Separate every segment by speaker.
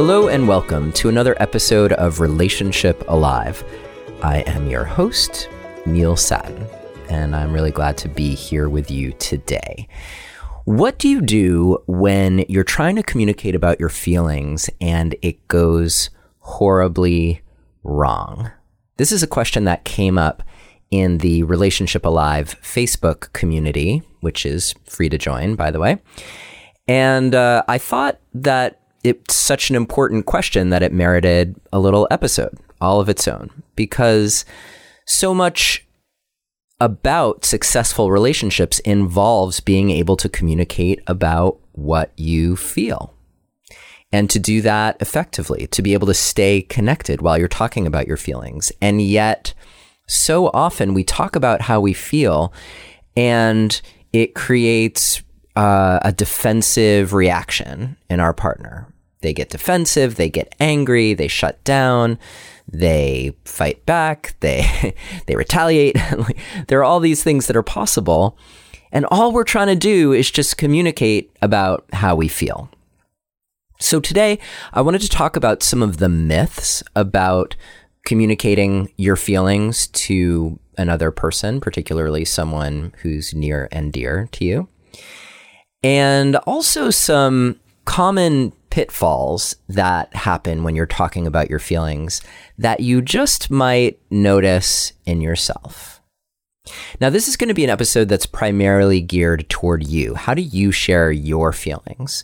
Speaker 1: Hello and welcome to another episode of Relationship Alive. I am your host, Neil Sattin, and I'm really glad to be here with you today. What do you do when you're trying to communicate about your feelings and it goes horribly wrong? This is a question that came up in the Relationship Alive Facebook community, which is free to join, by the way. And I thought that it's such an important question that it merited a little episode all of its own, because so much about successful relationships involves being able to communicate about what you feel. And to do that effectively, to be able to stay connected while you're talking about your feelings. And yet, so often we talk about how we feel and it creates a defensive reaction in our partner. They get defensive, they get angry, they shut down, they fight back, they retaliate. There are all these things that are possible. And all we're trying to do is just communicate about how we feel. So today, I wanted to talk about some of the myths about communicating your feelings to another person, particularly someone who's near and dear to you. And also some common pitfalls that happen when you're talking about your feelings that you just might notice in yourself. Now, this is going to be an episode that's primarily geared toward you. How do you share your feelings?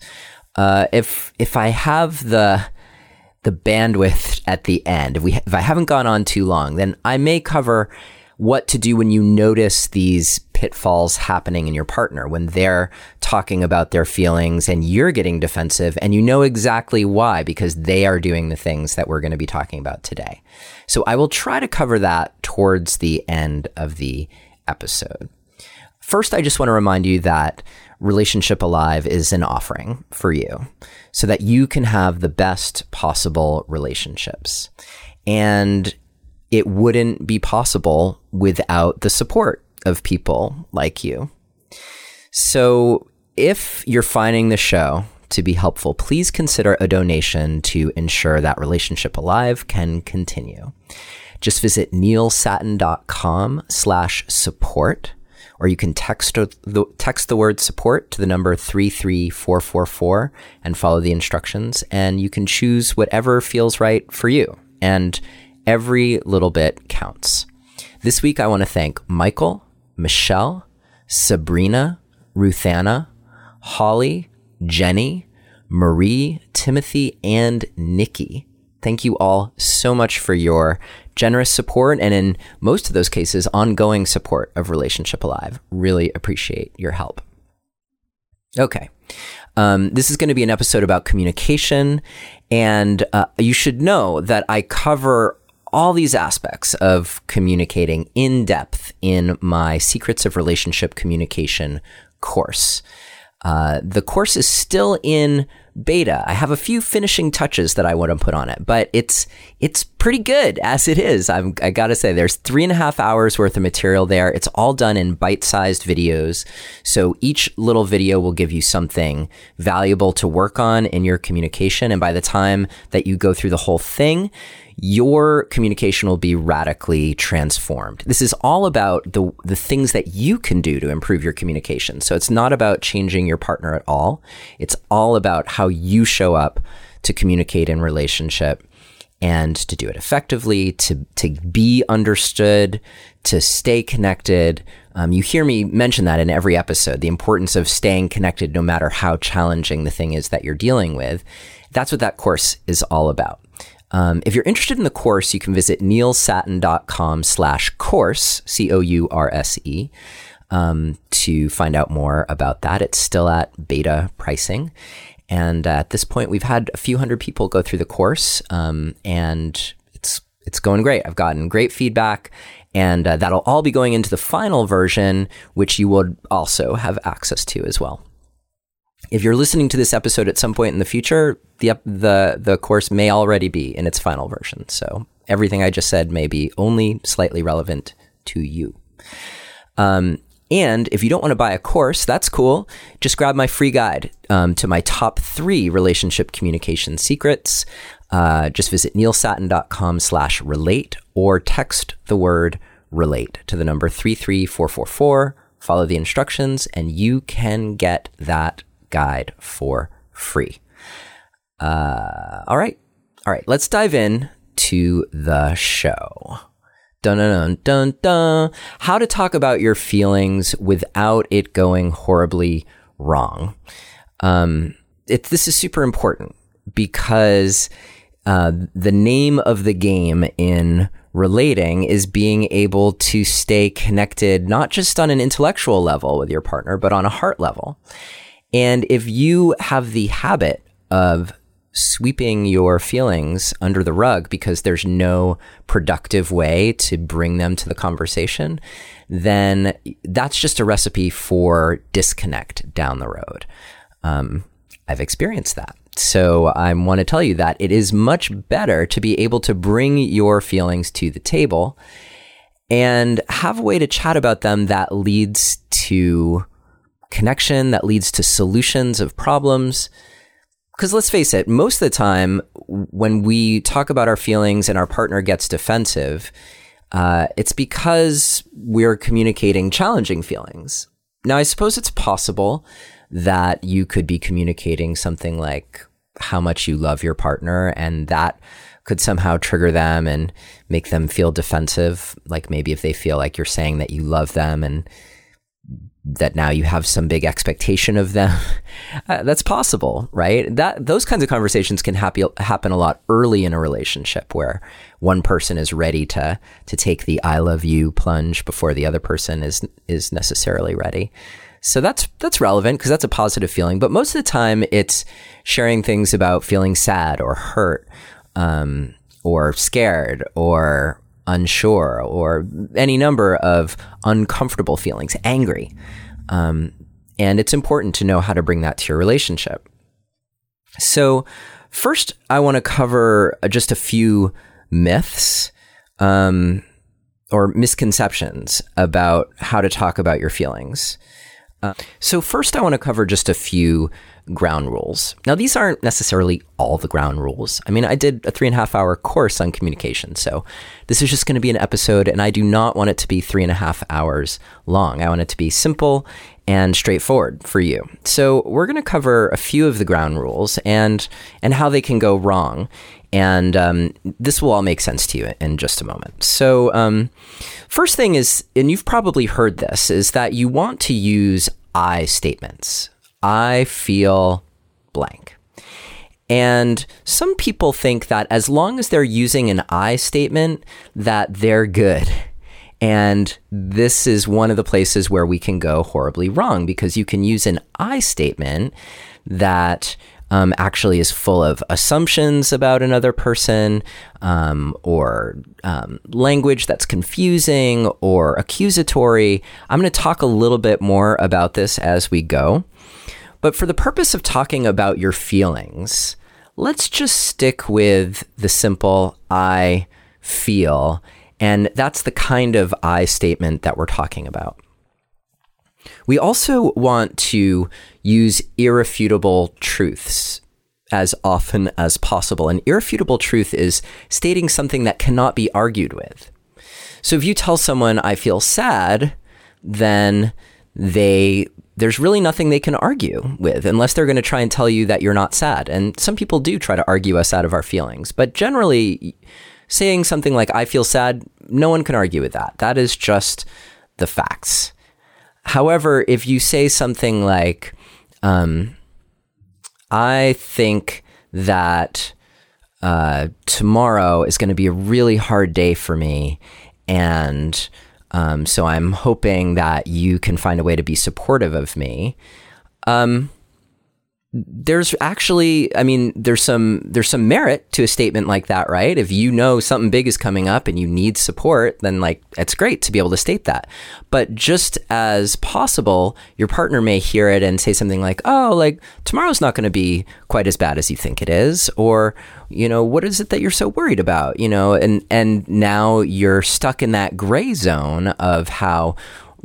Speaker 1: If I have the bandwidth at the end, if I haven't gone on too long, then I may cover what to do when you notice these pitfalls happening in your partner, when they're talking about their feelings and you're getting defensive and you know exactly why, because they are doing the things that we're going to be talking about today. So I will try to cover that towards the end of the episode. First, I just want to remind you that Relationship Alive is an offering for you so that you can have the best possible relationships. And it wouldn't be possible without the support of people like you. So if you're finding the show to be helpful, please consider a donation to ensure that Relationship Alive can continue. Just visit neilsattin.com/support, or you can text the word support to the number 33444 and follow the instructions, and you can choose whatever feels right for you. And every little bit counts. This week, I want to thank Michael, Michelle, Sabrina, Ruthanna, Holly, Jenny, Marie, Timothy, and Nikki. Thank you all so much for your generous support, and in most of those cases, ongoing support of Relationship Alive. Really appreciate your help. Okay. This is going to be an episode about communication, and you should know that I cover all these aspects of communicating in depth in my Secrets of Relationship Communication course. The course is still in beta. I have a few finishing touches that I want to put on it, but it's pretty good as it is. I gotta say, there's 3.5 hours worth of material there. It's all done in bite-sized videos. So each little video will give you something valuable to work on in your communication. And by the time that you go through the whole thing, your communication will be radically transformed. This is all about the things that you can do to improve your communication. So it's not about changing your partner at all. It's all about how you show up to communicate in relationship and to do it effectively, to be understood, to stay connected. You hear me mention that in every episode, the importance of staying connected no matter how challenging the thing is that you're dealing with. That's what that course is all about. If you're interested in the course, you can visit neilsattin.com/course, COURSE, to find out more about that. It's still at beta pricing. And at this point, we've had a few hundred people go through the course, and it's going great. I've gotten great feedback, and that'll all be going into the final version, which you would also have access to as well. If you're listening to this episode at some point in the future, the course may already be in its final version. So everything I just said may be only slightly relevant to you. And if you don't want to buy a course, that's cool. Just grab my free guide to my top 3 relationship communication secrets. Just visit neilsattin.com/relate or text the word relate to the number 33444. Follow the instructions and you can get that guide for free. All right. Let's dive in to the show. Dun, dun, dun, dun, dun. How to talk about your feelings without it going horribly wrong. This is super important because the name of the game in relating is being able to stay connected, not just on an intellectual level with your partner, but on a heart level. And if you have the habit of sweeping your feelings under the rug because there's no productive way to bring them to the conversation, then that's just a recipe for disconnect down the road. I've experienced that. So I want to tell you that it is much better to be able to bring your feelings to the table and have a way to chat about them that leads to connection, that leads to solutions of problems. Because let's face it, most of the time when we talk about our feelings and our partner gets defensive, it's because we're communicating challenging feelings. Now, I suppose it's possible that you could be communicating something like how much you love your partner, and that could somehow trigger them and make them feel defensive. Like maybe if they feel like you're saying that you love them and that now you have some big expectation of them. That's possible, right? Those kinds of conversations can happen a lot early in a relationship where one person is ready to take the I love you plunge before the other person is necessarily ready. So that's relevant because that's a positive feeling. But most of the time it's sharing things about feeling sad or hurt, or scared or unsure, or any number of uncomfortable feelings, angry. And it's important to know how to bring that to your relationship. So first, I want to cover just a few myths or misconceptions about how to talk about your feelings. So first, I want to cover just a few ground rules. Now, these aren't necessarily all the ground rules. I mean, I did a 3.5-hour course on communication, so this is just going to be an episode, and I do not want it to be 3.5 hours long. I want it to be simple and straightforward for you. So we're going to cover a few of the ground rules and how they can go wrong. And this will all make sense to you in just a moment. So first thing is, and you've probably heard this, is that you want to use I statements. I feel blank. And some people think that as long as they're using an I statement, that they're good. And this is one of the places where we can go horribly wrong, because you can use an I statement that actually is full of assumptions about another person, or language that's confusing or accusatory. I'm going to talk a little bit more about this as we go. But for the purpose of talking about your feelings, let's just stick with the simple I feel. And that's the kind of I statement that we're talking about. We also want to use irrefutable truths as often as possible. An irrefutable truth is stating something that cannot be argued with. So if you tell someone, I feel sad, then there's really nothing they can argue with unless they're going to try and tell you that you're not sad. And some people do try to argue us out of our feelings. But generally, saying something like, I feel sad, no one can argue with that. That is just the facts. However, if you say something like, I think that tomorrow is going to be a really hard day for me, and so I'm hoping that you can find a way to be supportive of me. There's actually, there's some merit to a statement like that, right? If you know something big is coming up and you need support, then it's great to be able to state that. But just as possible, your partner may hear it and say something like, tomorrow's not going to be quite as bad as you think it is. Or, what is it that you're so worried about? And now you're stuck in that gray zone of how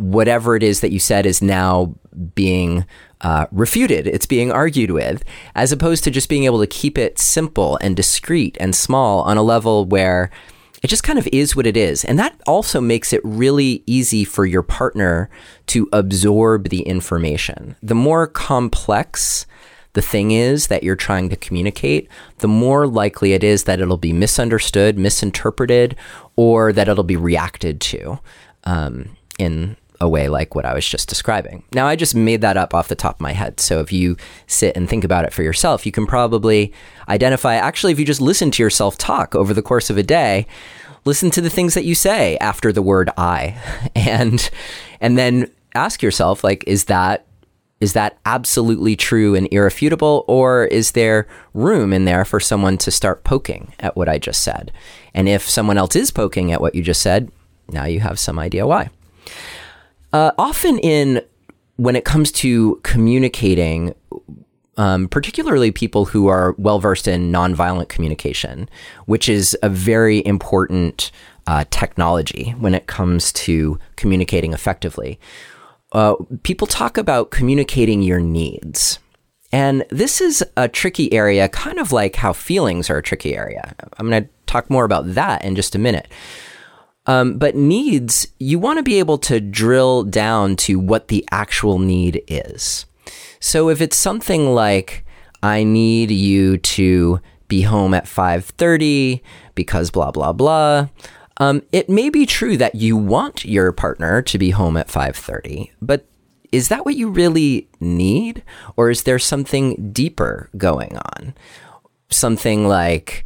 Speaker 1: whatever it is that you said is now being refuted. It's being argued with, as opposed to just being able to keep it simple and discreet and small on a level where it just kind of is what it is. And that also makes it really easy for your partner to absorb the information. The more complex the thing is that you're trying to communicate, the more likely it is that it'll be misunderstood, misinterpreted, or that it'll be reacted to in a way like what I was just describing. Now, I just made that up off the top of my head. So if you sit and think about it for yourself, you can probably identify, actually, if you just listen to yourself talk over the course of a day, listen to the things that you say after the word I, and then ask yourself, like, is that absolutely true and irrefutable, or is there room in there for someone to start poking at what I just said? And if someone else is poking at what you just said, now you have some idea why. Often when it comes to communicating, particularly people who are well-versed in nonviolent communication, which is a very important technology when it comes to communicating effectively, people talk about communicating your needs. And this is a tricky area, kind of like how feelings are a tricky area. I'm going to talk more about that in just a minute. But needs, you want to be able to drill down to what the actual need is. So if it's something like, I need you to be home at 5:30 because blah, blah, blah, it may be true that you want your partner to be home at 5:30, but is that what you really need? Or is there something deeper going on? Something like,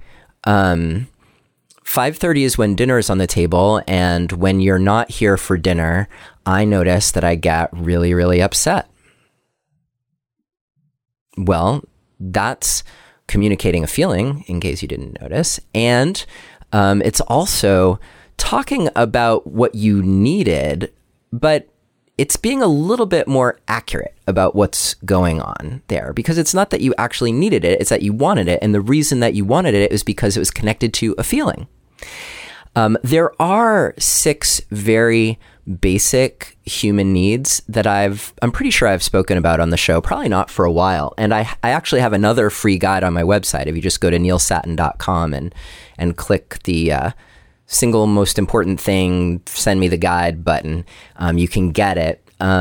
Speaker 1: 5:30 is when dinner is on the table, and when you're not here for dinner, I notice that I get really, really upset. Well, that's communicating a feeling, in case you didn't notice, and it's also talking about what you needed, but it's being a little bit more accurate about what's going on there, because it's not that you actually needed it, it's that you wanted it, and the reason that you wanted it is because it was connected to a feeling. There are 6 very basic human needs that I'm pretty sure I've spoken about on the show, probably not for a while. And I actually have another free guide on my website. If you just go to neilsattin.com and click the single most important thing, send me the guide button, you can get it.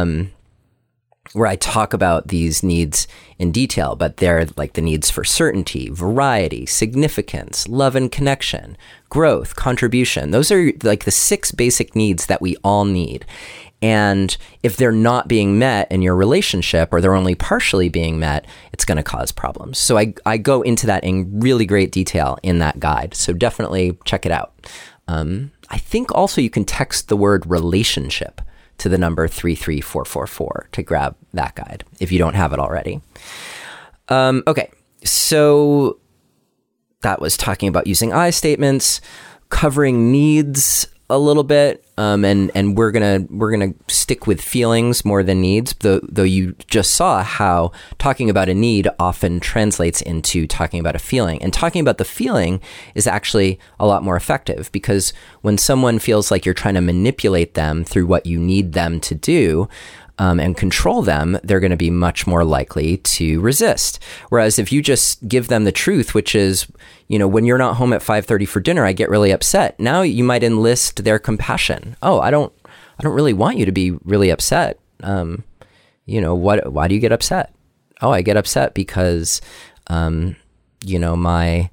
Speaker 1: Where I talk about these needs in detail, but they're like the needs for certainty, variety, significance, love and connection, growth, contribution. Those are like the 6 basic needs that we all need. And if they're not being met in your relationship, or they're only partially being met, it's going to cause problems. So I go into that in really great detail in that guide. So definitely check it out. I think also you can text the word relationship to the number 33444 to grab that guide if you don't have it already. Okay, so that was talking about using I statements, covering needs a little bit, and we're gonna stick with feelings more than needs. Though you just saw how talking about a need often translates into talking about a feeling, and talking about the feeling is actually a lot more effective, because when someone feels like you're trying to manipulate them through what you need them to do, and control them, they're going to be much more likely to resist. Whereas if you just give them the truth, which is, when you're not home at 5:30 for dinner, I get really upset. Now you might enlist their compassion. Oh, I don't really want you to be really upset. Why do you get upset? Oh, I get upset because, my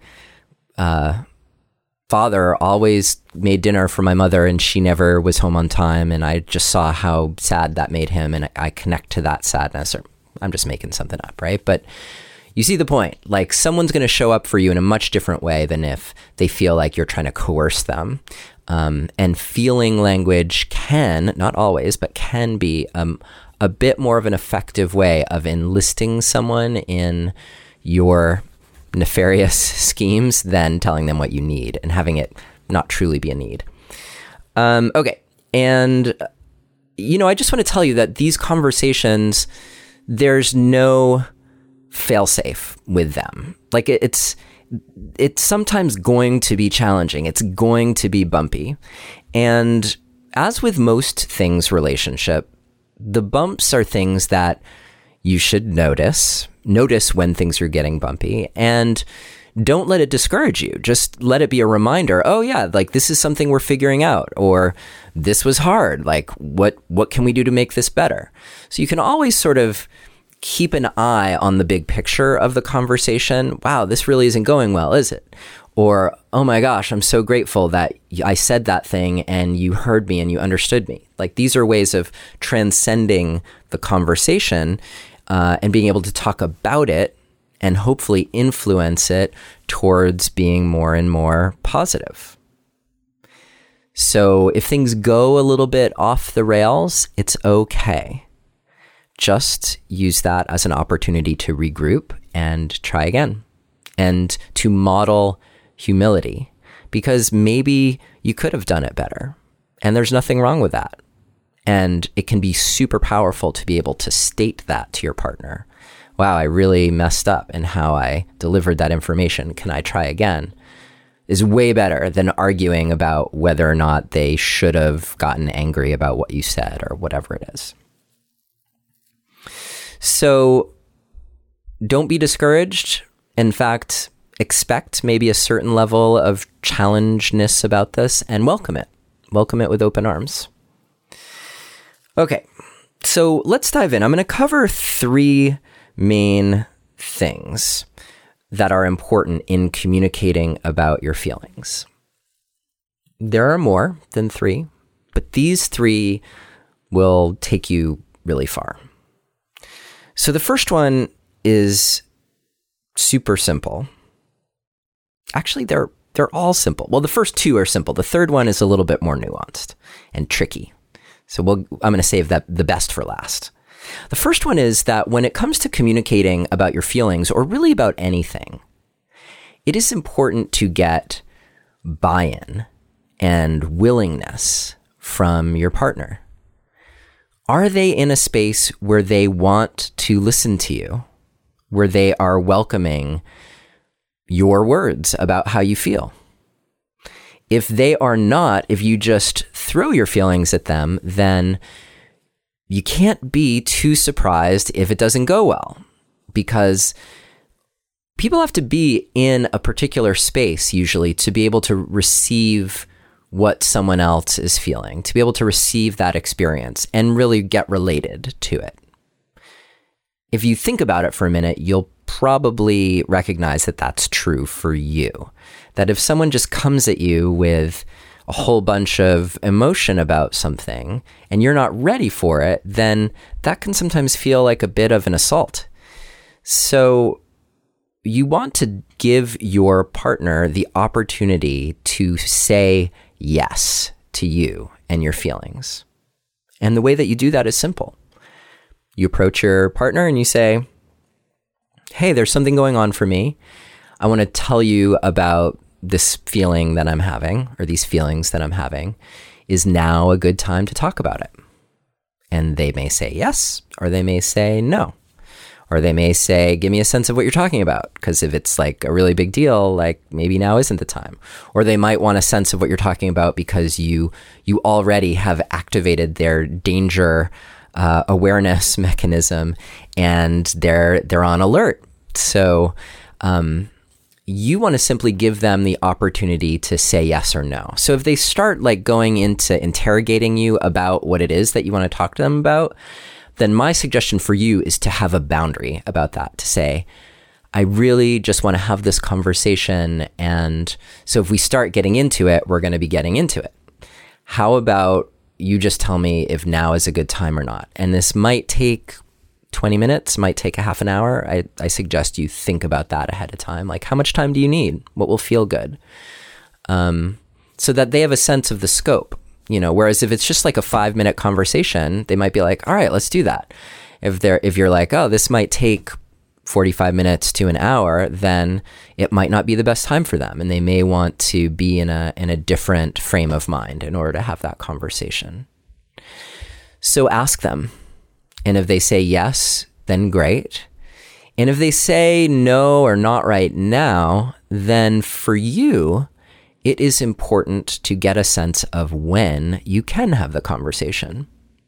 Speaker 1: father always made dinner for my mother and she never was home on time, and I just saw how sad that made him, and I connect to that sadness. Or I'm just making something up, right? But you see the point. Like, someone's going to show up for you in a much different way than if they feel like you're trying to coerce them. And feeling language can, not always, but can be a bit more of an effective way of enlisting someone in your nefarious schemes than telling them what you need and having it not truly be a need. Okay. And, I just want to tell you that these conversations, there's no fail-safe with them. Like, it's sometimes going to be challenging. It's going to be bumpy. And as with most things relationship, the bumps are things that you should notice when things are getting bumpy, and don't let it discourage you. Just let it be a reminder. Oh yeah, like this is something we're figuring out, or this was hard. Like what can we do to make this better? So you can always sort of keep an eye on the big picture of the conversation. Wow, this really isn't going well, is it? Or, oh my gosh, I'm so grateful that I said that thing and you heard me and you understood me. Like these are ways of transcending the conversation and being able to talk about it and hopefully influence it towards being more and more positive. So if things go a little bit off the rails, it's okay. Just use that as an opportunity to regroup and try again, and to model humility, because maybe you could have done it better, and there's nothing wrong with that. And it can be super powerful to be able to state that to your partner. Wow, I really messed up in how I delivered that information. Can I try again? Is way better than arguing about whether or not they should have gotten angry about what you said or whatever it is. So don't be discouraged. In fact, expect maybe a certain level of challengeness about this and welcome it. Welcome it with open arms. Okay, so let's dive in. I'm going to cover 3 main things that are important in communicating about your feelings. There are more than 3, but these 3 will take you really far. So the first one is super simple. Actually, they're all simple. Well, the first 2 are simple. The third one is a little bit more nuanced and tricky. So I'm going to save the best for last. The first one is that when it comes to communicating about your feelings, or really about anything, it is important to get buy-in and willingness from your partner. Are they in a space where they want to listen to you, where they are welcoming your words about how you feel? If they are not, if you just throw your feelings at them, then you can't be too surprised if it doesn't go well, because people have to be in a particular space usually to be able to receive what someone else is feeling, to be able to receive that experience and really get related to it. If you think about it for a minute, you'll probably recognize that that's true for you. That if someone just comes at you with a whole bunch of emotion about something and you're not ready for it, then that can sometimes feel like a bit of an assault. So you want to give your partner the opportunity to say yes to you and your feelings. And the way that you do that is simple. You approach your partner and you say, hey, there's something going on for me. I want to tell you about this feeling that I'm having, or these feelings that I'm having. Is now a good time to talk about it? And they may say yes, or they may say no. Or they may say, give me a sense of what you're talking about. Because if it's like a really big deal, like maybe now isn't the time. Or they might want a sense of what you're talking about because you already have activated their danger awareness mechanism and they're on alert. So you want to simply give them the opportunity to say yes or no. So if they start like going into interrogating you about what it is that you want to talk to them about, then my suggestion for you is to have a boundary about that, to say, I really just want to have this conversation. And so if we start getting into it, we're going to be getting into it. How about you just tell me if now is a good time or not? And this might take 20 minutes, might take a half an hour. I suggest you think about that ahead of time. Like, how much time do you need? What will feel good? So that they have a sense of the scope, whereas if it's just like a 5-minute conversation, they might be like, all right, let's do that. If you're like, oh, this might take 45 minutes to an hour, then it might not be the best time for them. And they may want to be in a different frame of mind in order to have that conversation. So ask them. And if they say yes, then great. And if they say no or not right now, then for you, it is important to get a sense of when you can have the conversation.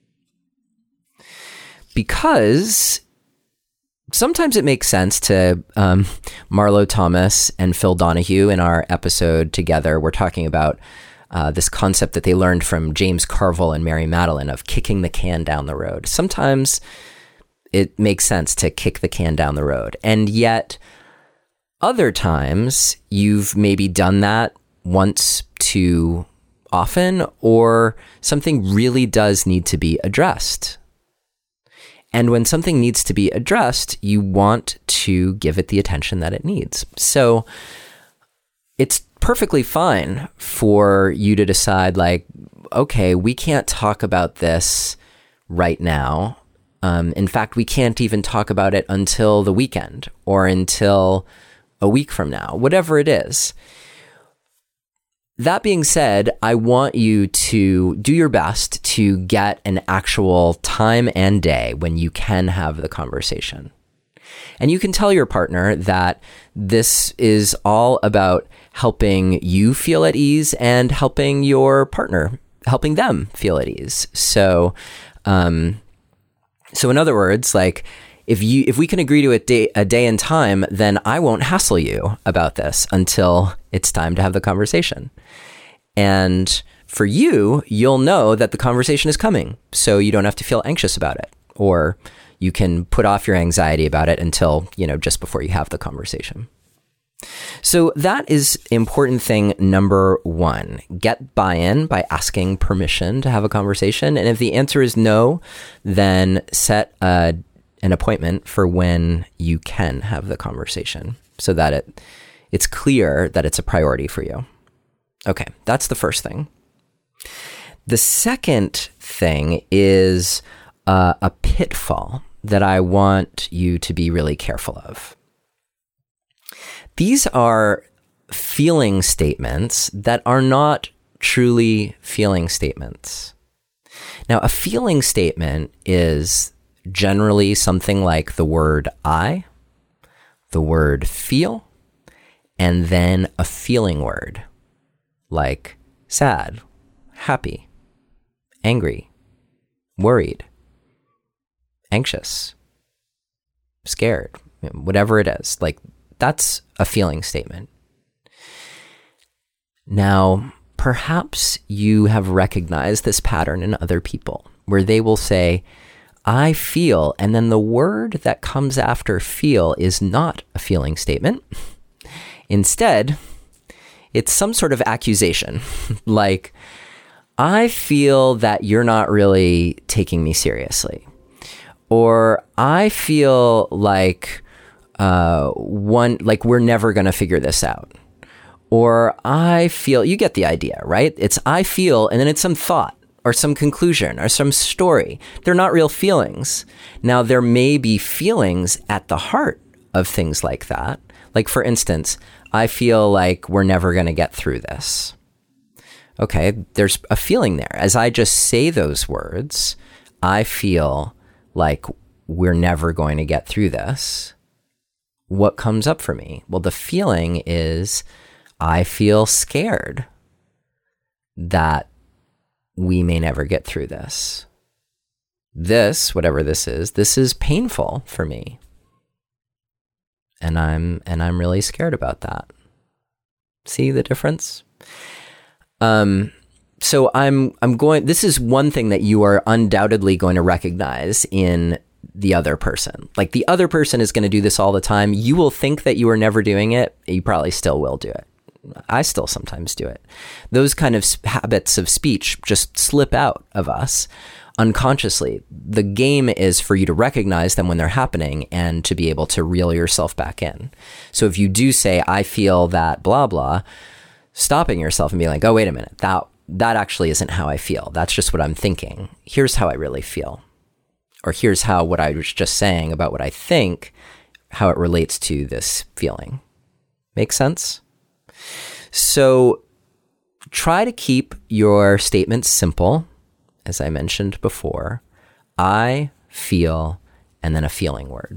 Speaker 1: Because sometimes it makes sense to, Marlo Thomas and Phil Donahue in our episode together, we're talking about this concept that they learned from James Carville and Mary Madeline of kicking the can down the road. Sometimes it makes sense to kick the can down the road. And yet other times you've maybe done that once too often, or something really does need to be addressed. And when something needs to be addressed, you want to give it the attention that it needs. So it's perfectly fine for you to decide, like, okay, we can't talk about this right now. In fact, we can't even talk about it until the weekend or until a week from now, whatever it is. That being said, I want you to do your best to get an actual time and day when you can have the conversation. And you can tell your partner that this is all about helping you feel at ease and helping your partner, helping them feel at ease. So in other words, like, if we can agree to a day and time, then I won't hassle you about this until it's time to have the conversation. And for you, you'll know that the conversation is coming, so you don't have to feel anxious about it, or you can put off your anxiety about it until, just before you have the conversation. So that is important thing number one. Get buy-in by asking permission to have a conversation. And if the answer is no, then set an appointment for when you can have the conversation so that it's clear that it's a priority for you. Okay, that's the first thing. The second thing is a pitfall that I want you to be really careful of. These are feeling statements that are not truly feeling statements. Now, a feeling statement is generally something like the word I, the word feel, and then a feeling word like sad, happy, angry, worried, anxious, scared, whatever it is. Like, that's a feeling statement. Now, perhaps you have recognized this pattern in other people where they will say, I feel, and then the word that comes after feel is not a feeling statement. Instead, it's some sort of accusation, like, I feel that you're not really taking me seriously. Or I feel like we're never going to figure this out. Or I feel, you get the idea, right? It's I feel, and then it's some thought or some conclusion or some story. They're not real feelings. Now, there may be feelings at the heart of things like that. Like, for instance, I feel like we're never going to get through this. Okay, there's a feeling there. As I just say those words, I feel like we're never going to get through this. What comes up for me? Well, the feeling is I feel scared that we may never get through this. This, whatever this is painful for me. And I'm really scared about that. See the difference? So this is one thing that you are undoubtedly going to recognize in the other person. Like, the other person is going to do this all the time. You will think that you are never doing it. You probably still will do it. I still sometimes do it. Those kind of habits of speech just slip out of us unconsciously. The game is for you to recognize them when they're happening and to be able to reel yourself back in. So if you do say, I feel that blah, blah, stopping yourself and being like, oh, wait a minute, that actually isn't how I feel. That's just what I'm thinking. Here's how I really feel. Or here's how what I was just saying about what I think, how it relates to this feeling. Make sense? So try to keep your statements simple. As I mentioned before, I feel, and then a feeling word.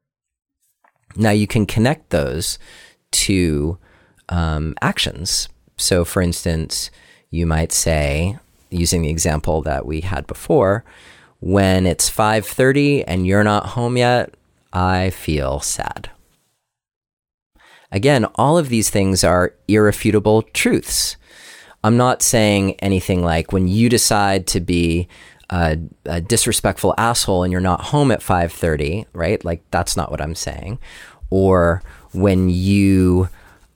Speaker 1: Now you can connect those to actions So for instance, you might say, using the example that we had before, when it's 5:30 and you're not home yet, I feel sad. Again, all of these things are irrefutable truths. I'm not saying anything like when you decide to be a disrespectful asshole and you're not home at 5:30, right? Like, that's not what I'm saying. Or when you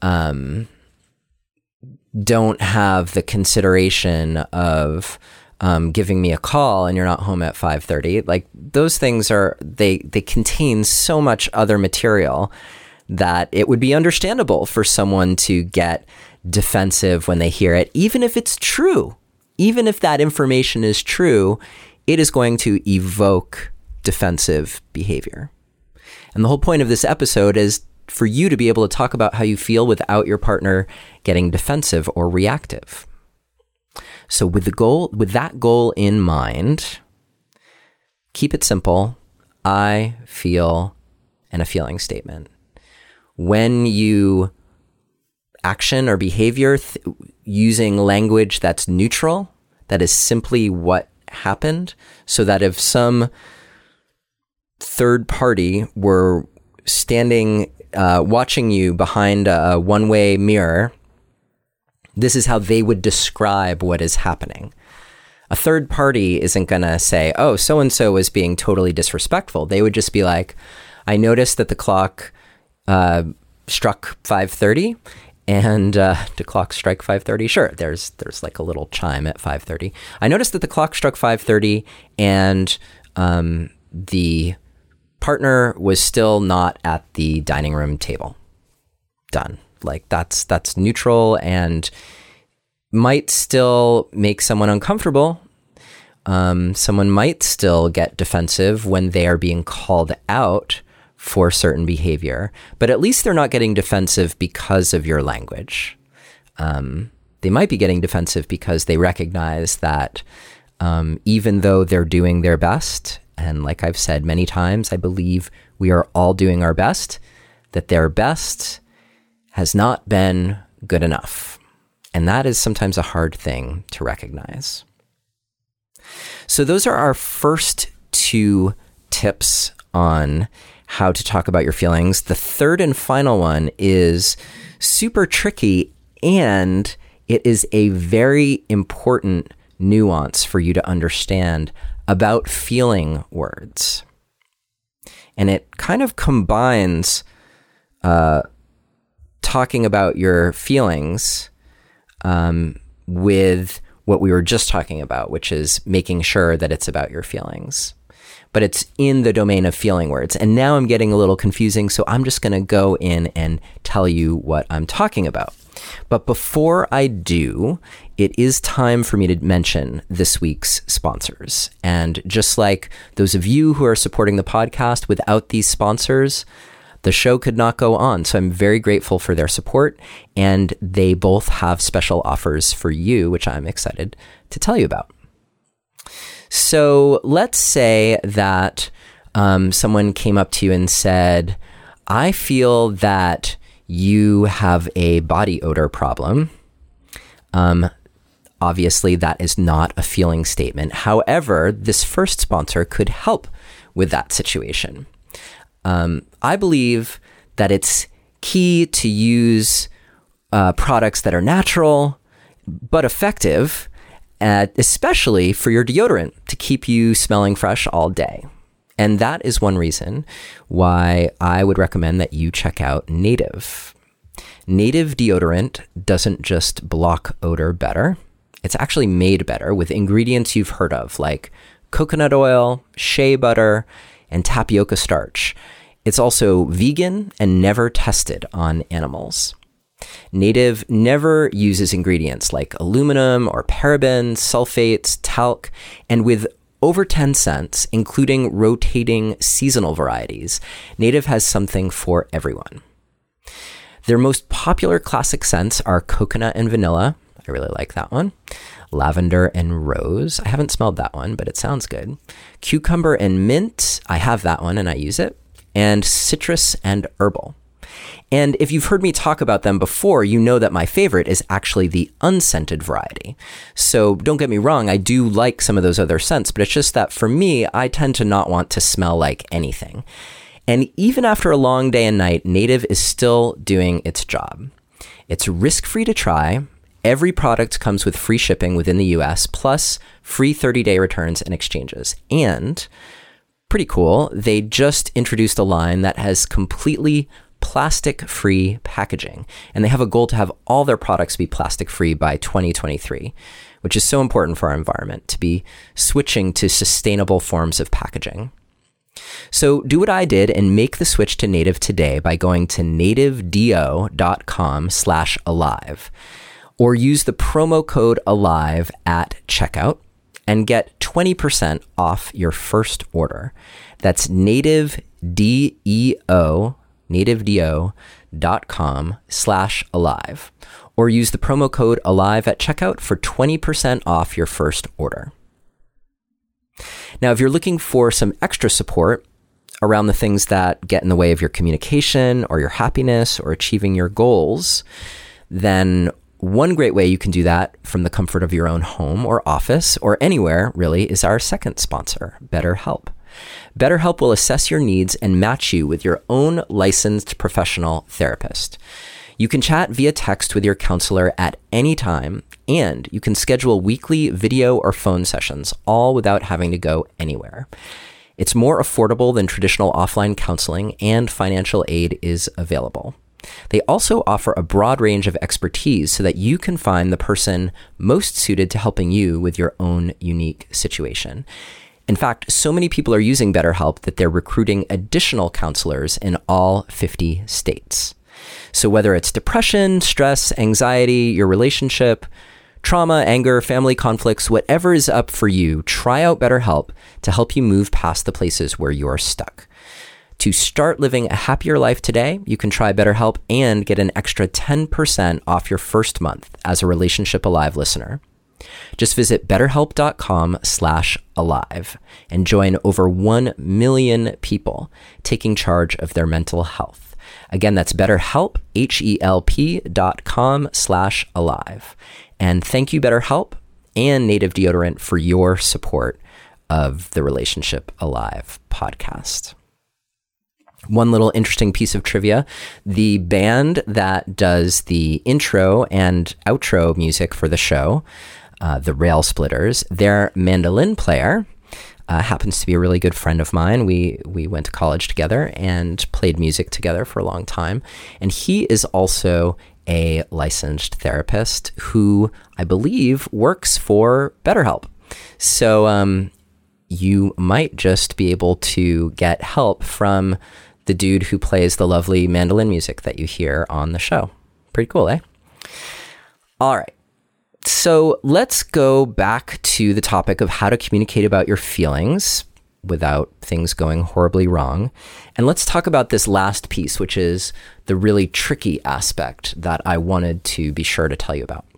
Speaker 1: don't have the consideration of giving me a call and you're not home at 5:30, like those things they contain so much other material that it would be understandable for someone to get defensive when they hear it, even if it's true. Even if that information is true, it is going to evoke defensive behavior. And the whole point of this episode is for you to be able to talk about how you feel without your partner getting defensive or reactive. So with that goal in mind, keep it simple. I feel, and a feeling statement. When you action or behavior using language that's neutral, that is simply what happened, so that if some third party were standing, watching you behind a one-way mirror, this is how they would describe what is happening. A third party isn't going to say, oh, so-and-so was being totally disrespectful. They would just be like, I noticed that the clock struck 5:30, and do clocks strike 5:30? Sure, there's like a little chime at 5:30. I noticed that the clock struck 5:30, and the partner was still not at the dining room table. Done. Like that's neutral and might still make someone uncomfortable. Someone might still get defensive when they are being called out for certain behavior, but at least they're not getting defensive because of your language. They might be getting defensive because they recognize that even though they're doing their best, and like I've said many times, I believe we are all doing our best, that their best has not been good enough. And that is sometimes a hard thing to recognize. So those are our first two tips on how to talk about your feelings. The third and final one is super tricky, and it is a very important nuance for you to understand about feeling words. And it kind of combines talking about your feelings with what we were just talking about, which is making sure that it's about your feelings. But it's in the domain of feeling words. And now I'm getting a little confusing, so I'm just going to go in and tell you what I'm talking about. But before I do, it is time for me to mention this week's sponsors. And just like those of you who are supporting the podcast, without these sponsors, the show could not go on. So I'm very grateful for their support, and they both have special offers for you, which I'm excited to tell you about. So let's say that someone came up to you and said, I feel that you have a body odor problem. Obviously, that is not a feeling statement. However, this first sponsor could help with that situation. I believe that it's key to use products that are natural but effective, especially for your deodorant, to keep you smelling fresh all day. And that is one reason why I would recommend that you check out Native. Native deodorant doesn't just block odor better. It's actually made better with ingredients you've heard of, like coconut oil, shea butter, and tapioca starch. It's also vegan and never tested on animals. Native never uses ingredients like aluminum or parabens, sulfates, talc, and with over 10 scents, including rotating seasonal varieties, Native has something for everyone. Their most popular classic scents are coconut and vanilla. I really like that one. Lavender and rose. I haven't smelled that one, but it sounds good. Cucumber and mint. I have that one and I use it. And citrus and herbal. And if you've heard me talk about them before, you know that my favorite is actually the unscented variety. So don't get me wrong, I do like some of those other scents, but it's just that for me, I tend to not want to smell like anything. And even after a long day and night, Native is still doing its job. It's risk-free to try. Every product comes with free shipping within the US, plus free 30-day returns and exchanges. And pretty cool, they just introduced a line that has completely plastic-free packaging. And they have a goal to have all their products be plastic-free by 2023, which is so important for our environment, to be switching to sustainable forms of packaging. So do what I did and make the switch to Native today by going to nativedeo.com/alive. Or use the promo code ALIVE at checkout and get 20% off your first order. That's nativedeo.com/alive. Or use the promo code ALIVE at checkout for 20% off your first order. Now, if you're looking for some extra support around the things that get in the way of your communication or your happiness or achieving your goals, then one great way you can do that from the comfort of your own home or office or anywhere really is our second sponsor, BetterHelp. BetterHelp will assess your needs and match you with your own licensed professional therapist. You can chat via text with your counselor at any time, and you can schedule weekly video or phone sessions, all without having to go anywhere. It's more affordable than traditional offline counseling, and financial aid is available. They also offer a broad range of expertise so that you can find the person most suited to helping you with your own unique situation. In fact, so many people are using BetterHelp that they're recruiting additional counselors in all 50 states. So whether it's depression, stress, anxiety, your relationship, trauma, anger, family conflicts, whatever is up for you, try out BetterHelp to help you move past the places where you are stuck. To start living a happier life today, you can try BetterHelp and get an extra 10% off your first month as a Relationship Alive listener. Just visit betterhelp.com/alive and join over 1 million people taking charge of their mental health. Again, that's BetterHelp, HELP.com/alive. And thank you, BetterHelp and Native Deodorant, for your support of the Relationship Alive podcast. One little interesting piece of trivia: the band that does the intro and outro music for the show, the Rail Splitters, their mandolin player happens to be a really good friend of mine. We went to college together and played music together for a long time. And he is also a licensed therapist who I believe works for BetterHelp. So you might just be able to get help from the dude who plays the lovely mandolin music that you hear on the show. Pretty cool, eh? All right. So let's go back to the topic of how to communicate about your feelings without things going horribly wrong. And let's talk about this last piece, which is the really tricky aspect that I wanted to be sure to tell you about.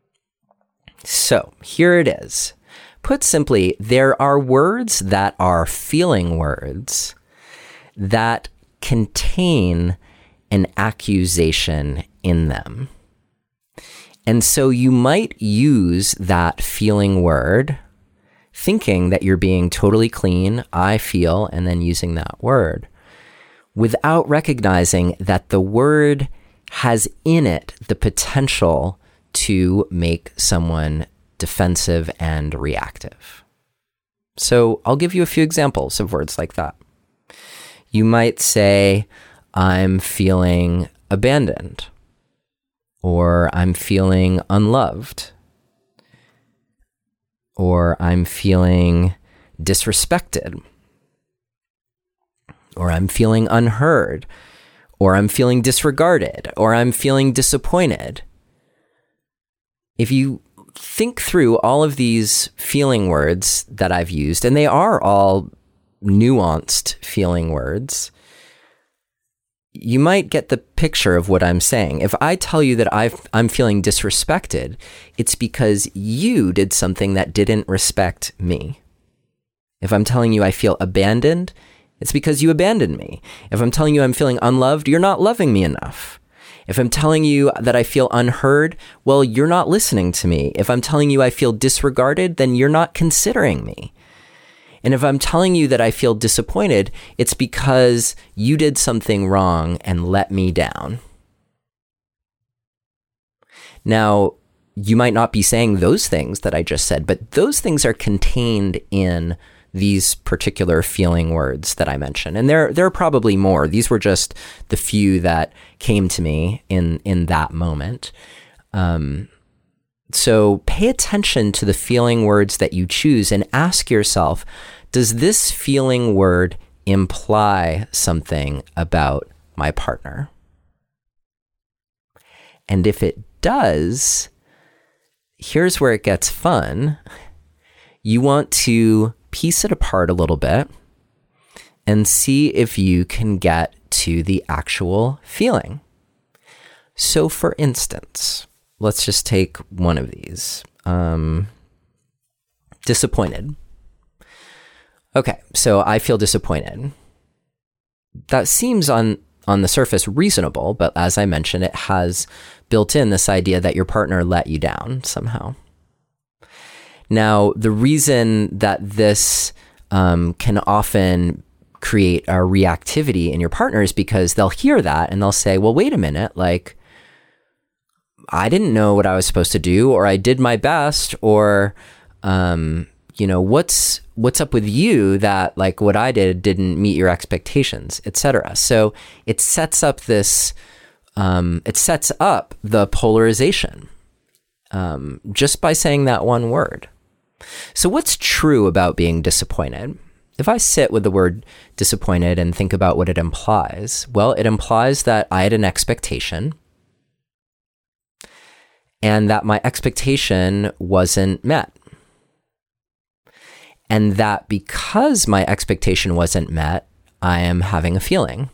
Speaker 1: So here it is. Put simply, there are words that are feeling words that contain an accusation in them. And so you might use that feeling word thinking that you're being totally clean, I feel, and then using that word without recognizing that the word has in it the potential to make someone defensive and reactive. So I'll give you a few examples of words like that. You might say, I'm feeling abandoned, or I'm feeling unloved, or I'm feeling disrespected, or I'm feeling unheard, or I'm feeling disregarded, or I'm feeling disappointed. If you think through all of these feeling words that I've used, and they are all nuanced feeling words, you might get the picture of what I'm saying. If I tell you that I'm feeling disrespected, it's because you did something that didn't respect me. If I'm telling you I feel abandoned, It's because you abandoned me. If I'm telling you I'm feeling unloved, you're not loving me enough. If I'm telling you that I feel unheard, well, you're not listening to me. If I'm telling you I feel disregarded, then you're not considering me. And if I'm telling you that I feel disappointed, it's because you did something wrong and let me down. Now, you might not be saying those things that I just said, but those things are contained in these particular feeling words that I mentioned. And there are probably more. These were just the few that came to me in that moment. So pay attention to the feeling words that you choose and ask yourself, does this feeling word imply something about my partner? And if it does, here's where it gets fun. You want to piece it apart a little bit and see if you can get to the actual feeling. So for instance, let's just take one of these. Disappointed. Okay, so I feel disappointed. That seems on the surface reasonable, but as I mentioned, it has built in this idea that your partner let you down somehow. Now, the reason that this can often create a reactivity in your partner is because they'll hear that and they'll say, well, wait a minute, like, I didn't know what I was supposed to do, or I did my best, or, what's up with you that like what I did didn't meet your expectations, etc. So it sets up this, it sets up the polarization just by saying that one word. So what's true about being disappointed? If I sit with the word disappointed and think about what it implies, well, it implies that I had an expectation and that my expectation wasn't met. And that because my expectation wasn't met, I am having a feeling.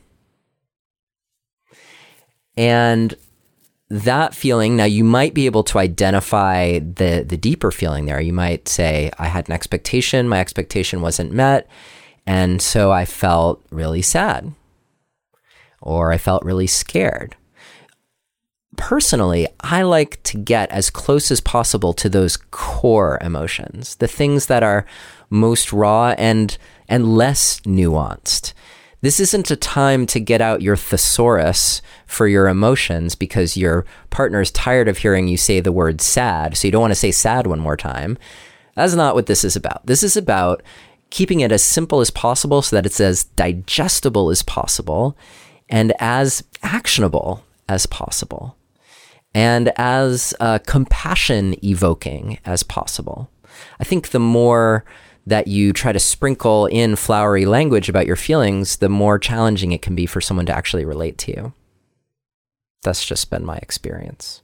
Speaker 1: And that feeling, now you might be able to identify the deeper feeling there. You might say, I had an expectation, my expectation wasn't met, and so I felt really sad, or I felt really scared. Personally, I like to get as close as possible to those core emotions, the things that are most raw and less nuanced. This isn't a time to get out your thesaurus for your emotions because your partner's tired of hearing you say the word sad, so you don't want to say sad one more time. That's not what this is about. This is about keeping it as simple as possible so that it's as digestible as possible and as actionable as possible and as compassion-evoking as possible. I think the more that you try to sprinkle in flowery language about your feelings, the more challenging it can be for someone to actually relate to you. That's just been my experience.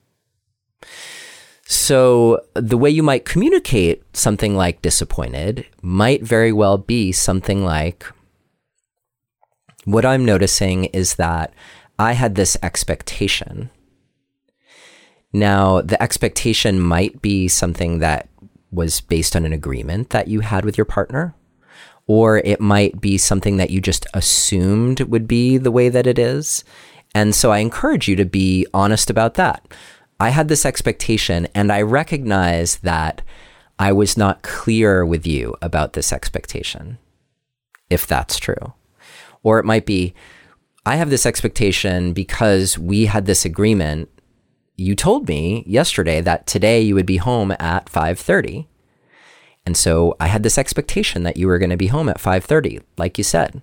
Speaker 1: So the way you might communicate something like disappointed might very well be something like, what I'm noticing is that I had this expectation. Now, the expectation might be something that was based on an agreement that you had with your partner, or it might be something that you just assumed would be the way that it is. And so I encourage you to be honest about that. I had this expectation and I recognize that I was not clear with you about this expectation, if that's true. Or it might be, I have this expectation because we had this agreement. You told me yesterday that today you would be home at 5:30. And so I had this expectation that you were going to be home at 5:30, like you said.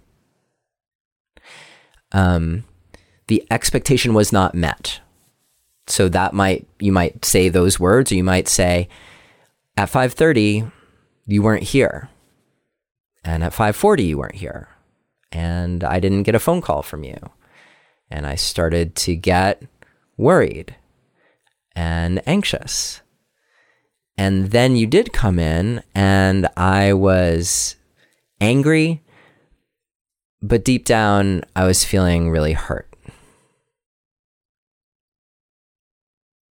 Speaker 1: The expectation was not met. So you might say those words, or you might say, at 5:30, you weren't here. And at 5:40, you weren't here. And I didn't get a phone call from you. And I started to get worried and anxious. And then you did come in and I was angry, but deep down I was feeling really hurt.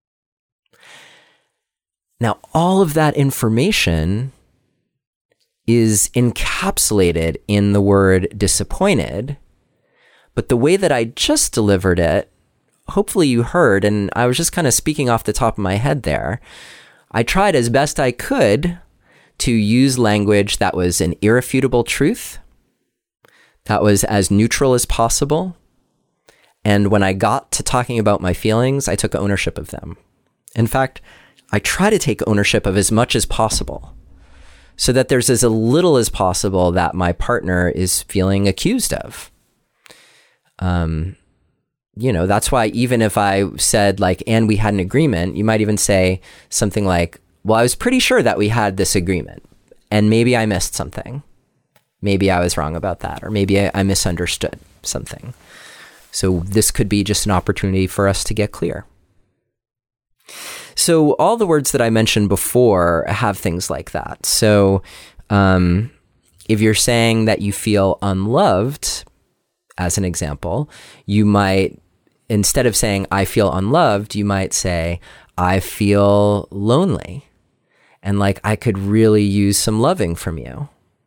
Speaker 1: Now, all of that information is encapsulated in the word disappointed. But the way that I just delivered it, hopefully you heard, and I was just kind of speaking off the top of my head there. I tried as best I could to use language that was an irrefutable truth, that was as neutral as possible. And when I got to talking about my feelings, I took ownership of them. In fact, I try to take ownership of as much as possible so that there's as little as possible that my partner is feeling accused of. That's why even if I said like, and we had an agreement, you might even say something like, well, I was pretty sure that we had this agreement and maybe I missed something. Maybe I was wrong about that, or maybe I misunderstood something. So this could be just an opportunity for us to get clear. So all the words that I mentioned before have things like that. So if you're saying that you feel unloved, as an example, you might, instead of saying, I feel unloved, you might say, I feel lonely. And like, I could really use some loving from you.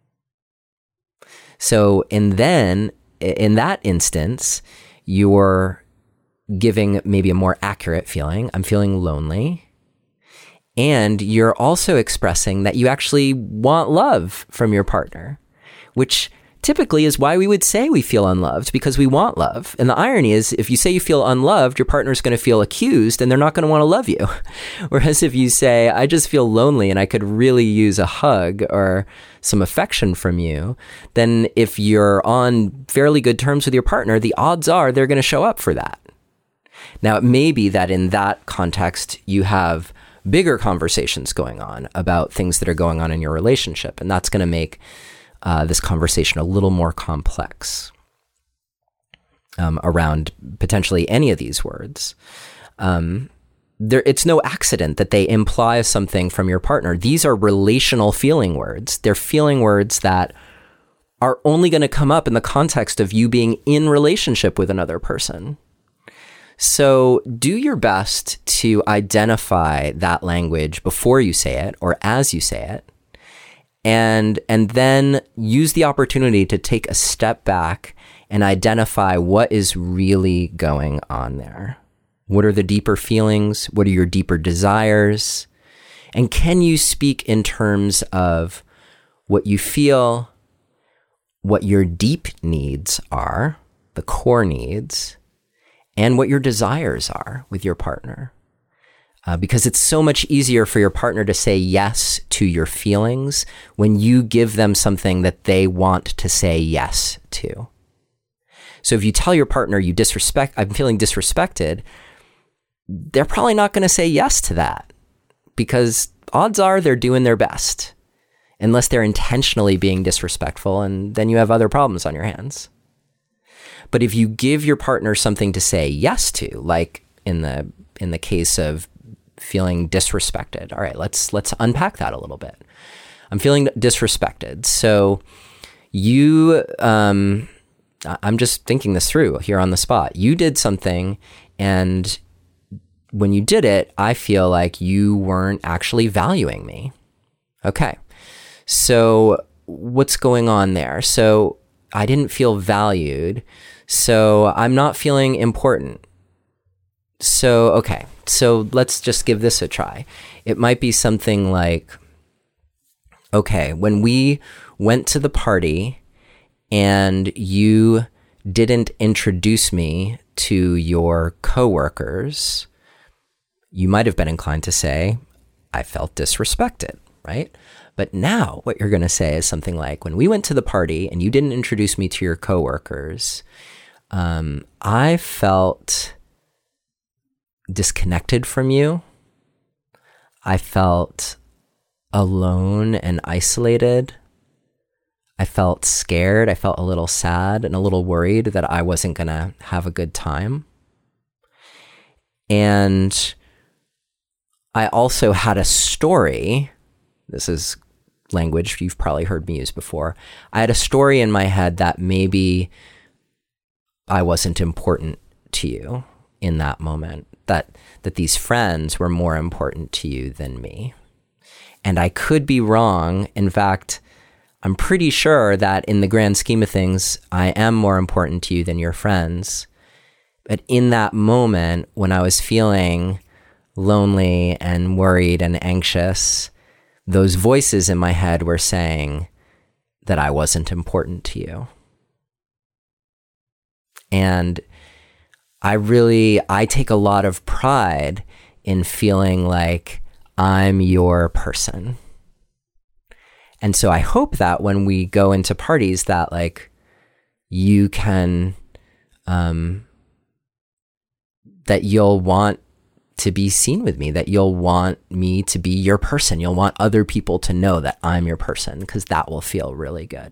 Speaker 1: So, and then in that instance, you're giving maybe a more accurate feeling. I'm feeling lonely. And you're also expressing that you actually want love from your partner, which typically is why we would say we feel unloved, because we want love. And the irony is, if you say you feel unloved, your partner's going to feel accused and they're not going to want to love you. Whereas if you say, I just feel lonely and I could really use a hug or some affection from you, then if you're on fairly good terms with your partner, the odds are they're going to show up for that. Now, it may be that in that context, you have bigger conversations going on about things that are going on in your relationship, and that's going to make this conversation a little more complex around potentially any of these words. It's no accident that they imply something from your partner. These are relational feeling words. They're feeling words that are only going to come up in the context of you being in relationship with another person. So do your best to identify that language before you say it or as you say it. And then use the opportunity to take a step back and identify what is really going on there. What are the deeper feelings? What are your deeper desires? And can you speak in terms of what you feel, what your deep needs are, the core needs, and what your desires are with your partner? Because it's so much easier for your partner to say yes to your feelings when you give them something that they want to say yes to. So if you tell your partner I'm feeling disrespected, they're probably not going to say yes to that, because odds are they're doing their best, unless they're intentionally being disrespectful, and then you have other problems on your hands. But if you give your partner something to say yes to, like in the case of feeling disrespected. All right, let's unpack that a little bit. I'm feeling disrespected. So I'm just thinking this through here on the spot. You did something, and when you did it, I feel like you weren't actually valuing me. Okay, so what's going on there? So I didn't feel valued, so I'm not feeling important. So, okay, so let's just give this a try. It might be something like, okay, when we went to the party and you didn't introduce me to your coworkers, you might have been inclined to say, I felt disrespected, right? But now what you're going to say is something like, when we went to the party and you didn't introduce me to your coworkers, I felt disconnected from you. I felt alone and isolated. I felt scared. I felt a little sad and a little worried that I wasn't going to have a good time. And I also had a story. This is language you've probably heard me use before. I had a story in my head that maybe I wasn't important to you in that moment, that these friends were more important to you than me. And I could be wrong. In fact, I'm pretty sure that in the grand scheme of things, I am more important to you than your friends. But in that moment, when I was feeling lonely and worried and anxious, those voices in my head were saying that I wasn't important to you. And I take a lot of pride in feeling like I'm your person. And so I hope that when we go into parties that like you can, that you'll want to be seen with me, that you'll want me to be your person. You'll want other people to know that I'm your person, because that will feel really good.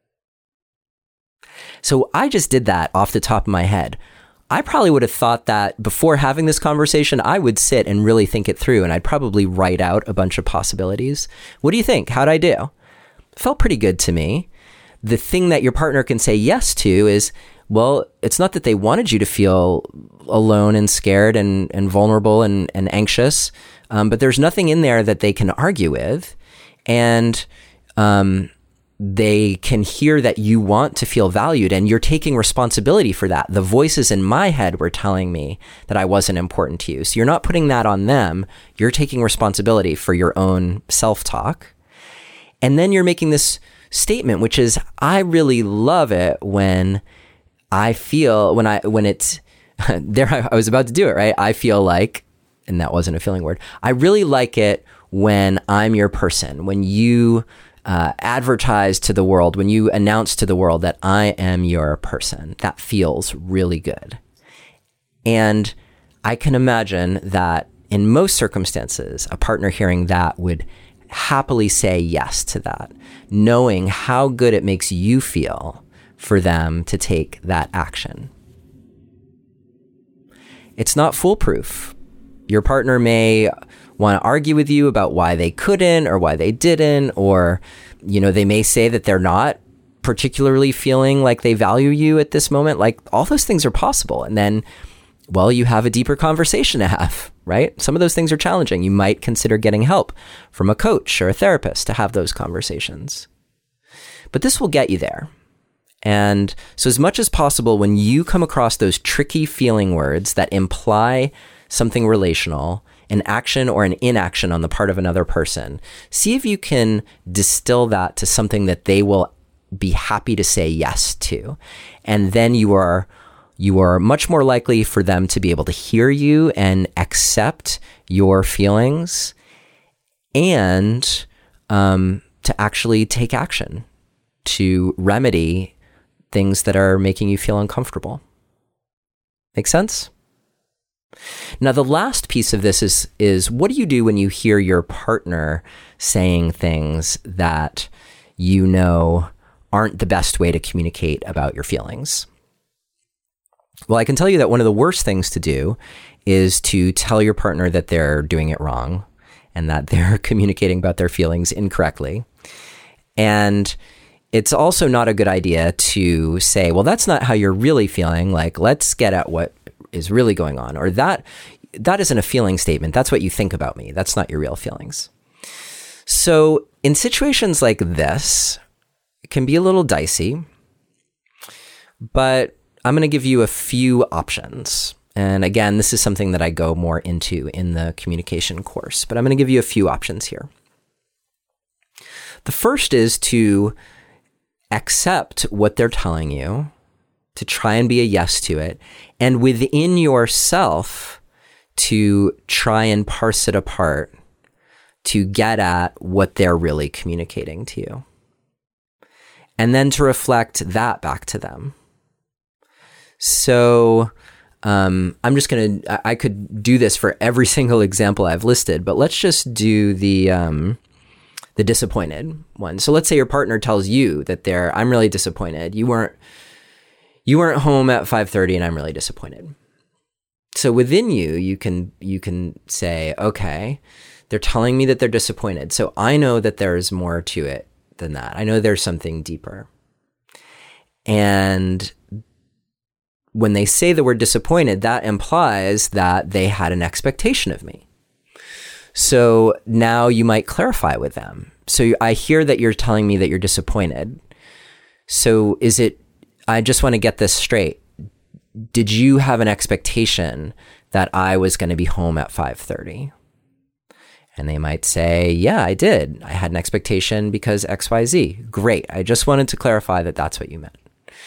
Speaker 1: So I just did that off the top of my head. I probably would have thought that before having this conversation, I would sit and really think it through, and I'd probably write out a bunch of possibilities. What do you think? How'd I do? Felt pretty good to me. The thing that your partner can say yes to is, well, it's not that they wanted you to feel alone and scared and vulnerable and anxious, but there's nothing in there that they can argue with. And they can hear that you want to feel valued, and you're taking responsibility for that. The voices in my head were telling me that I wasn't important to you. So you're not putting that on them. You're taking responsibility for your own self-talk. And then you're making this statement, which is, I really love it when I feel, when it's there, I was about to do it, right? I feel like, and that wasn't a feeling word. I really like it when I'm your person, when you advertise to the world, when you announce to the world that I am your person. That feels really good. And I can imagine that in most circumstances, a partner hearing that would happily say yes to that, knowing how good it makes you feel for them to take that action. It's not foolproof. Your partner may want to argue with you about why they couldn't or why they didn't, or, you know, they may say that they're not particularly feeling like they value you at this moment. Like, all those things are possible. And then, well, you have a deeper conversation to have, right? Some of those things are challenging. You might consider getting help from a coach or a therapist to have those conversations. But this will get you there. And so as much as possible, when you come across those tricky feeling words that imply something relational, an action or an inaction on the part of another person, see if you can distill that to something that they will be happy to say yes to. And then you are much more likely for them to be able to hear you and accept your feelings, and to actually take action to remedy things that are making you feel uncomfortable. Make sense? Now, the last piece of this is what do you do when you hear your partner saying things that you know aren't the best way to communicate about your feelings? Well, I can tell you that one of the worst things to do is to tell your partner that they're doing it wrong and that they're communicating about their feelings incorrectly. And it's also not a good idea to say, well, that's not how you're really feeling. Like, let's get at what is really going on. Or that isn't a feeling statement. That's what you think about me. That's not your real feelings. So in situations like this, it can be a little dicey, but I'm going to give you a few options. And again, this is something that I go more into in the communication course, but I'm going to give you a few options here. The first is to accept what they're telling you, to try and be a yes to it, and within yourself to try and parse it apart to get at what they're really communicating to you. And then to reflect that back to them. So I could do this for every single example I've listed, but let's just do the disappointed one. So let's say your partner tells you that I'm really disappointed. You weren't home at 5:30 and I'm really disappointed. So within you can say, okay, they're telling me that they're disappointed. So I know that there's more to it than that. I know there's something deeper. And when they say the word disappointed, that implies that they had an expectation of me. So now you might clarify with them. So I hear that you're telling me that you're disappointed. So I just want to get this straight. Did you have an expectation that I was going to be home at 5:30? And they might say, yeah, I did. I had an expectation because XYZ. Great. I just wanted to clarify that that's what you meant.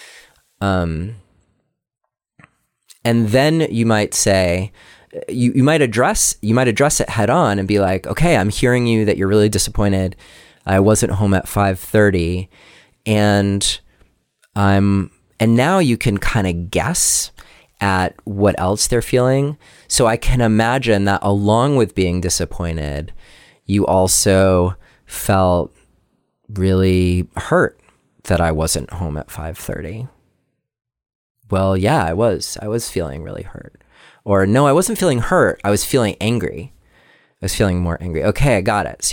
Speaker 1: And then you might say, you might address it head on and be like, okay, I'm hearing you that you're really disappointed. I wasn't home at 5:30, and now you can kind of guess at what else they're feeling. So I can imagine that along with being disappointed, you also felt really hurt that I wasn't home at 5:30. Well, yeah, I was feeling really hurt. Or no, I wasn't feeling hurt. I was feeling angry. I was feeling more angry. Okay, I got it.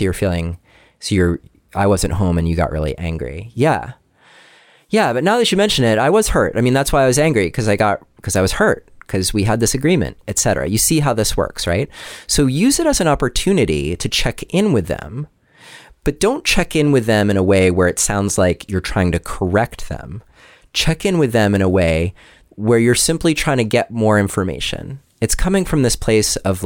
Speaker 1: I wasn't home and you got really angry. Yeah. Yeah, but now that you mention it, I was hurt. I mean, that's why I was angry, because I was hurt, because we had this agreement, etc. You see how this works, right? So use it as an opportunity to check in with them, but don't check in with them in a way where it sounds like you're trying to correct them. Check in with them in a way where you're simply trying to get more information. It's coming from this place of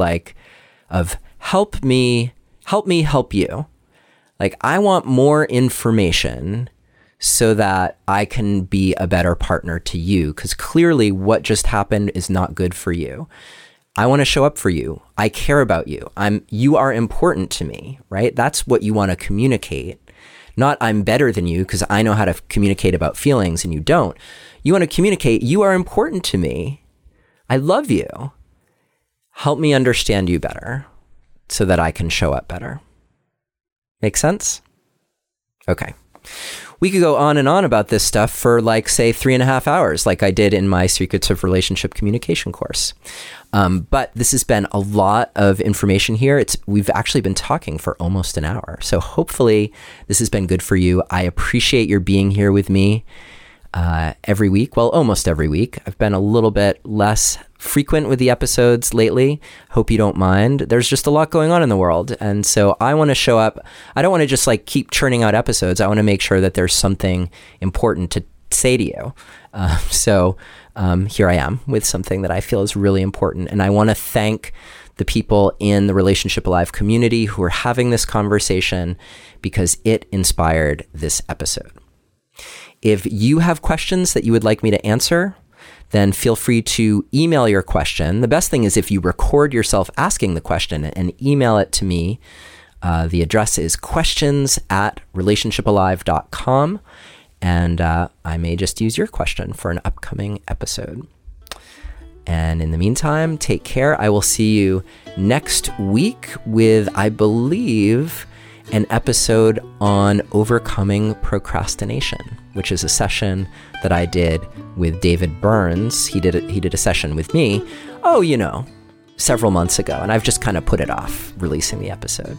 Speaker 1: help me help you. Like, I want more information so that I can be a better partner to you, because clearly what just happened is not good for you. I want to show up for you. I care about you. You are important to me, right? That's what you want to communicate. Not I'm better than you because I know how to communicate about feelings and you don't. You want to communicate, you are important to me. I love you. Help me understand you better so that I can show up better. Make sense? Okay. We could go on and on about this stuff for say 3.5 hours, like I did in my Secrets of Relationship Communication course. But this has been a lot of information here. We've actually been talking for almost an hour. So hopefully this has been good for you. I appreciate your being here with me every week. Well, almost every week. I've been a little bit less frequent with the episodes lately. Hope you don't mind. There's just a lot going on in the world. And so I want to show up. I don't want to just keep churning out episodes. I want to make sure that there's something important to say to you. So here I am with something that I feel is really important. And I want to thank the people in the Relationship Alive community who are having this conversation, because it inspired this episode. If you have questions that you would like me to answer, then feel free to email your question. The best thing is if you record yourself asking the question and email it to me. The address is questions@relationshipalive.com. And I may just use your question for an upcoming episode. And in the meantime, take care. I will see you next week with, I believe, an episode on overcoming procrastination, which is a session that I did with David Burns. He did a session with me, several months ago, and I've just kind of put it off releasing the episode.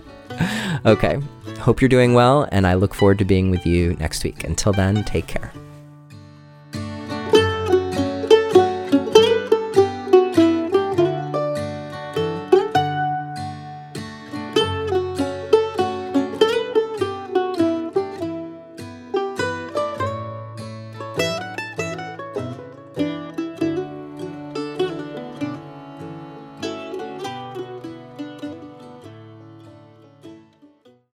Speaker 1: Okay, hope you're doing well, and I look forward to being with you next week. Until then, take care.